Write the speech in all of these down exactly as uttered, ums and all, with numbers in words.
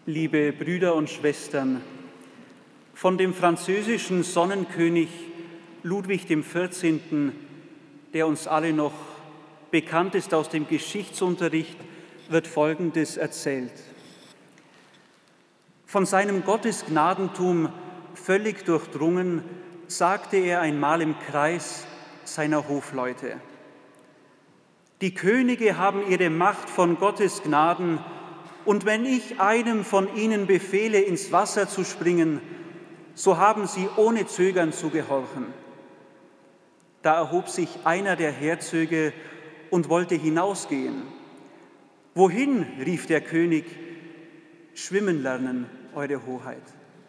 Liebe Brüder und Schwestern, von dem französischen Sonnenkönig Ludwig dem vierzehnten., der uns alle noch bekannt ist aus dem Geschichtsunterricht, wird Folgendes erzählt. Von seinem Gottesgnadentum völlig durchdrungen, sagte er einmal im Kreis seiner Hofleute: Die Könige haben ihre Macht von Gottes Gnaden, und wenn ich einem von ihnen befehle, ins Wasser zu springen, so haben sie ohne Zögern zu gehorchen. Da erhob sich einer der Herzöge und wollte hinausgehen. Wohin, rief der König, schwimmen lernen, Eure Hoheit.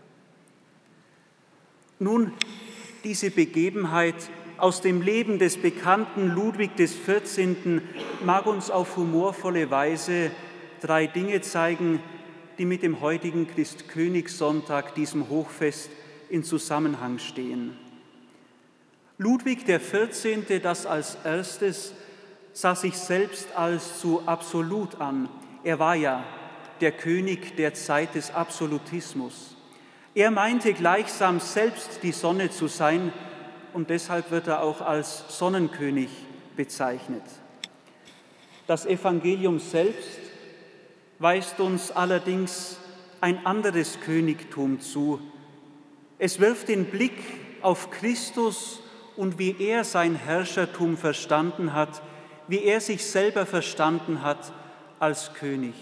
Nun, diese Begebenheit aus dem Leben des bekannten Ludwig des vierzehnten. mag uns auf humorvolle Weise drei Dinge zeigen, die mit dem heutigen Christkönigssonntag, diesem Hochfest, in Zusammenhang stehen. Ludwig der vierzehnte., das als erstes, sah sich selbst als zu absolut an. Er war ja der König der Zeit des Absolutismus. Er meinte gleichsam selbst die Sonne zu sein, und deshalb wird er auch als Sonnenkönig bezeichnet. Das Evangelium selbst weist uns allerdings ein anderes Königtum zu. Es wirft den Blick auf Christus und wie er sein Herrschertum verstanden hat, wie er sich selber verstanden hat als König.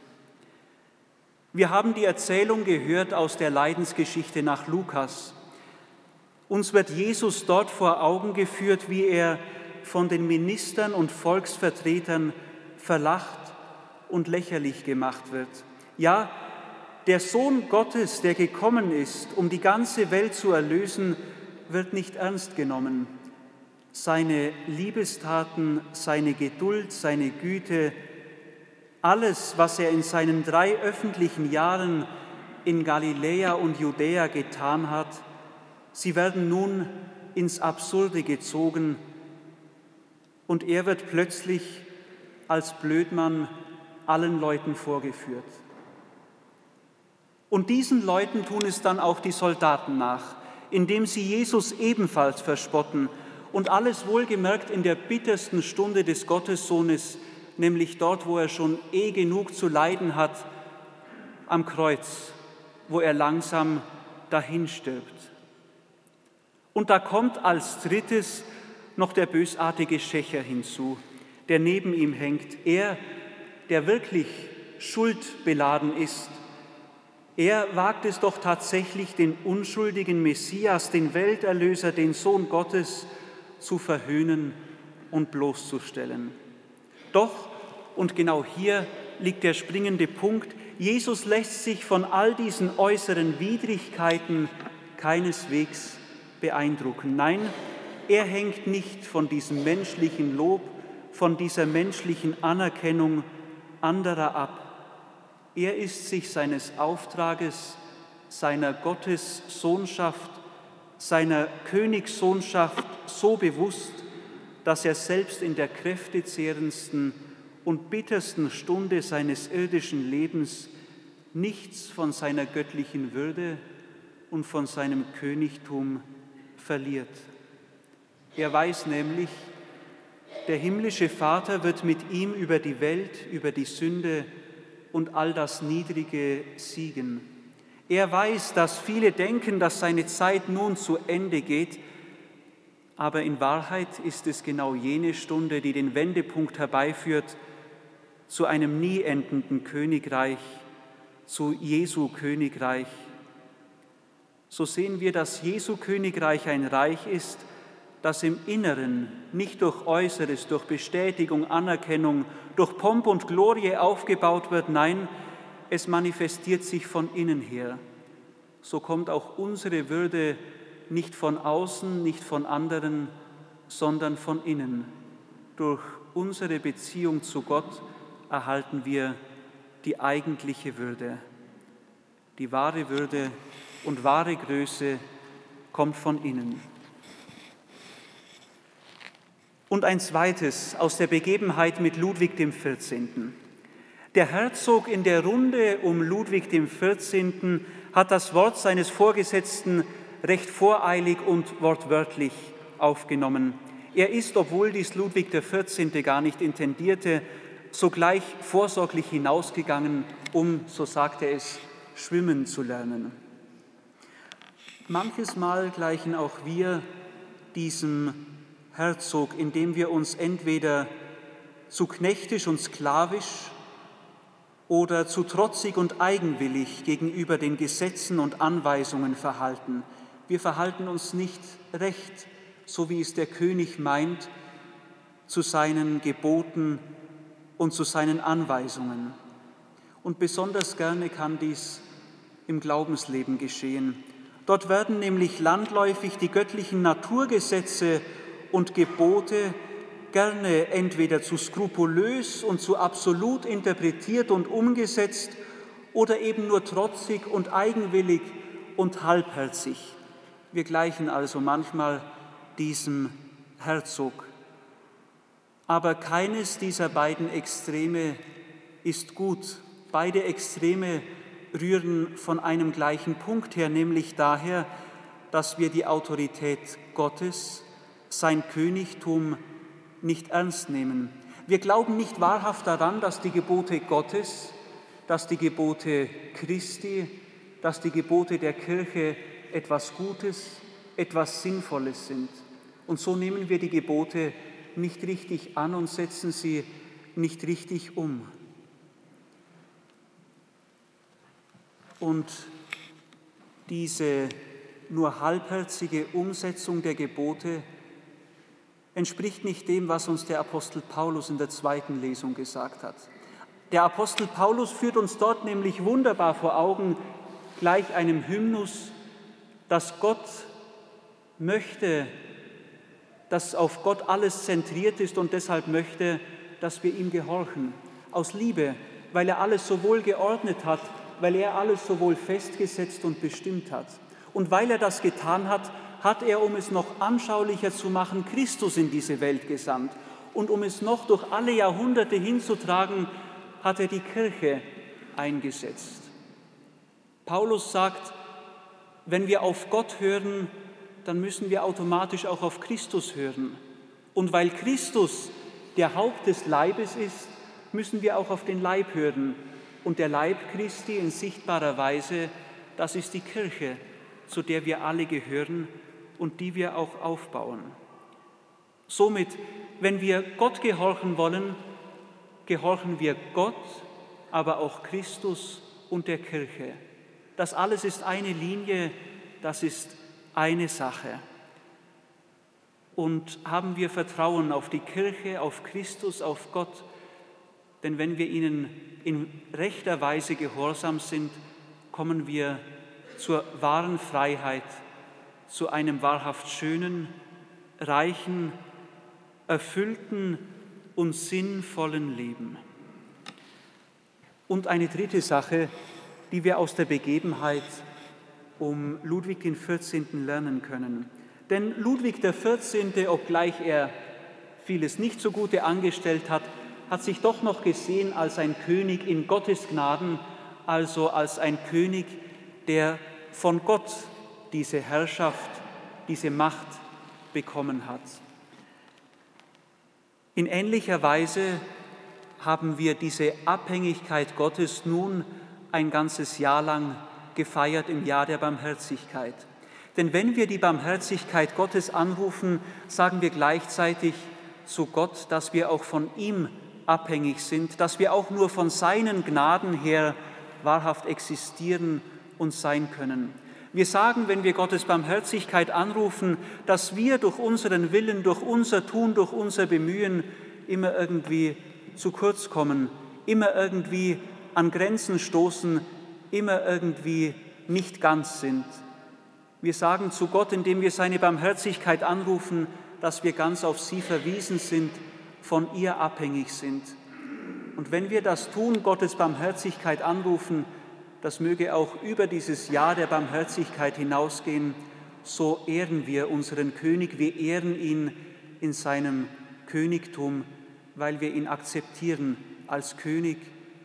Wir haben die Erzählung gehört aus der Leidensgeschichte nach Lukas. Uns wird Jesus dort vor Augen geführt, wie er von den Ministern und Volksvertretern verlacht und lächerlich gemacht wird. Ja, der Sohn Gottes, der gekommen ist, um die ganze Welt zu erlösen, wird nicht ernst genommen. Seine Liebestaten, seine Geduld, seine Güte, alles, was er in seinen drei öffentlichen Jahren in Galiläa und Judäa getan hat, sie werden nun ins Absurde gezogen und er wird plötzlich als Blödmann allen Leuten vorgeführt. Und diesen Leuten tun es dann auch die Soldaten nach, indem sie Jesus ebenfalls verspotten und alles wohlgemerkt in der bittersten Stunde des Gottessohnes, nämlich dort, wo er schon eh genug zu leiden hat, am Kreuz, wo er langsam dahinstirbt. Und da kommt als drittes noch der bösartige Schächer hinzu, der neben ihm hängt. Er, der wirklich schuldbeladen ist. Er wagt es doch tatsächlich, den unschuldigen Messias, den Welterlöser, den Sohn Gottes, zu verhöhnen und bloßzustellen. Doch, und genau hier liegt der springende Punkt, Jesus lässt sich von all diesen äußeren Widrigkeiten keineswegs beeindrucken. Nein, er hängt nicht von diesem menschlichen Lob, von dieser menschlichen Anerkennung anderer ab. Er ist sich seines Auftrages, seiner Gottessohnschaft, seiner Königssohnschaft so bewusst, dass er selbst in der kräftezehrendsten und bittersten Stunde seines irdischen Lebens nichts von seiner göttlichen Würde und von seinem Königtum verliert. Er weiß nämlich, der himmlische Vater wird mit ihm über die Welt, über die Sünde und all das Niedrige siegen. Er weiß, dass viele denken, dass seine Zeit nun zu Ende geht, aber in Wahrheit ist es genau jene Stunde, die den Wendepunkt herbeiführt zu einem nie endenden Königreich, zu Jesu Königreich. So sehen wir, dass Jesu Königreich ein Reich ist, das im Inneren nicht durch Äußeres, durch Bestätigung, Anerkennung, durch Pomp und Glorie aufgebaut wird, nein, es manifestiert sich von innen her. So kommt auch unsere Würde nicht von außen, nicht von anderen, sondern von innen. Durch unsere Beziehung zu Gott erhalten wir die eigentliche Würde. Die wahre Würde und wahre Größe kommt von innen. Und ein zweites aus der Begebenheit mit Ludwig dem vierzehnten. Der Herzog in der Runde um Ludwig dem vierzehnten hat das Wort seines Vorgesetzten recht voreilig und wortwörtlich aufgenommen. Er ist, obwohl dies Ludwig der vierzehnte gar nicht intendierte, sogleich vorsorglich hinausgegangen, um, so sagt er es, schwimmen zu lernen. Manches Mal gleichen auch wir diesem Herzog, indem wir uns entweder zu knechtisch und sklavisch oder zu trotzig und eigenwillig gegenüber den Gesetzen und Anweisungen verhalten. Wir verhalten uns nicht recht, so wie es der König meint, zu seinen Geboten und zu seinen Anweisungen. Und besonders gerne kann dies im Glaubensleben geschehen. Dort werden nämlich landläufig die göttlichen Naturgesetze und Gebote gerne entweder zu skrupulös und zu absolut interpretiert und umgesetzt oder eben nur trotzig und eigenwillig und halbherzig. Wir gleichen also manchmal diesem Herzog. Aber keines dieser beiden Extreme ist gut. Beide Extreme rühren von einem gleichen Punkt her, nämlich daher, dass wir die Autorität Gottes, sein Königtum, nicht ernst nehmen. Wir glauben nicht wahrhaft daran, dass die Gebote Gottes, dass die Gebote Christi, dass die Gebote der Kirche etwas Gutes, etwas Sinnvolles sind. Und so nehmen wir die Gebote nicht richtig an und setzen sie nicht richtig um. Und diese nur halbherzige Umsetzung der Gebote entspricht nicht dem, was uns der Apostel Paulus in der zweiten Lesung gesagt hat. Der Apostel Paulus führt uns dort nämlich wunderbar vor Augen, gleich einem Hymnus, dass Gott möchte, dass auf Gott alles zentriert ist und deshalb möchte, dass wir ihm gehorchen. Aus Liebe, weil er alles so wohl geordnet hat, weil er alles so wohl festgesetzt und bestimmt hat. Und weil er das getan hat, hat er, um es noch anschaulicher zu machen, Christus in diese Welt gesandt. Und um es noch durch alle Jahrhunderte hinzutragen, hat er die Kirche eingesetzt. Paulus sagt, wenn wir auf Gott hören, dann müssen wir automatisch auch auf Christus hören. Und weil Christus der Haupt des Leibes ist, müssen wir auch auf den Leib hören. Und der Leib Christi in sichtbarer Weise, das ist die Kirche, zu der wir alle gehören und die wir auch aufbauen. Somit, wenn wir Gott gehorchen wollen, gehorchen wir Gott, aber auch Christus und der Kirche. Das alles ist eine Linie, das ist eine Sache. Und haben wir Vertrauen auf die Kirche, auf Christus, auf Gott, denn wenn wir ihnen in rechter Weise gehorsam sind, kommen wir zur wahren Freiheit, zu einem wahrhaft schönen, reichen, erfüllten und sinnvollen Leben. Und eine dritte Sache, die wir aus der Begebenheit um Ludwig den vierzehnten lernen können. Denn Ludwig der vierzehnte, obgleich er vieles nicht so Gute angestellt hat, hat sich doch noch gesehen als ein König in Gottes Gnaden, also als ein König, der von Gott diese Herrschaft, diese Macht bekommen hat. In ähnlicher Weise haben wir diese Abhängigkeit Gottes nun ein ganzes Jahr lang gefeiert im Jahr der Barmherzigkeit. Denn wenn wir die Barmherzigkeit Gottes anrufen, sagen wir gleichzeitig zu Gott, dass wir auch von ihm abhängig sind, dass wir auch nur von seinen Gnaden her wahrhaft existieren und sein können. Wir sagen, wenn wir Gottes Barmherzigkeit anrufen, dass wir durch unseren Willen, durch unser Tun, durch unser Bemühen immer irgendwie zu kurz kommen, immer irgendwie an Grenzen stoßen, immer irgendwie nicht ganz sind. Wir sagen zu Gott, indem wir seine Barmherzigkeit anrufen, dass wir ganz auf sie verwiesen sind, von ihr abhängig sind. Und wenn wir das tun, Gottes Barmherzigkeit anrufen, das möge auch über dieses Jahr der Barmherzigkeit hinausgehen, so ehren wir unseren König, wir ehren ihn in seinem Königtum, weil wir ihn akzeptieren als König,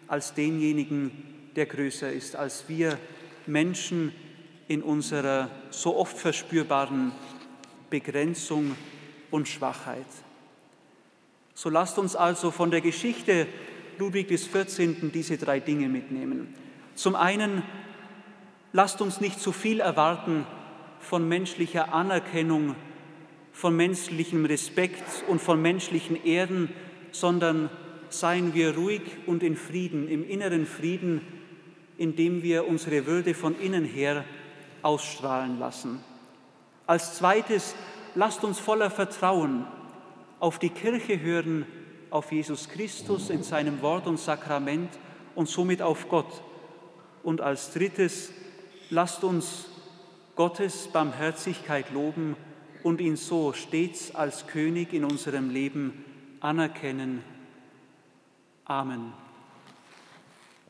als denjenigen, der größer ist, als wir Menschen in unserer so oft verspürbaren Begrenzung und Schwachheit. So lasst uns also von der Geschichte Ludwig des vierzehnten diese drei Dinge mitnehmen. Zum einen, lasst uns nicht zu viel erwarten von menschlicher Anerkennung, von menschlichem Respekt und von menschlichen Ehren, sondern seien wir ruhig und in Frieden, im inneren Frieden, indem wir unsere Würde von innen her ausstrahlen lassen. Als zweites, lasst uns voller Vertrauen auf die Kirche hören, auf Jesus Christus in seinem Wort und Sakrament und somit auf Gott. Und als drittes, lasst uns Gottes Barmherzigkeit loben und ihn so stets als König in unserem Leben anerkennen. Amen.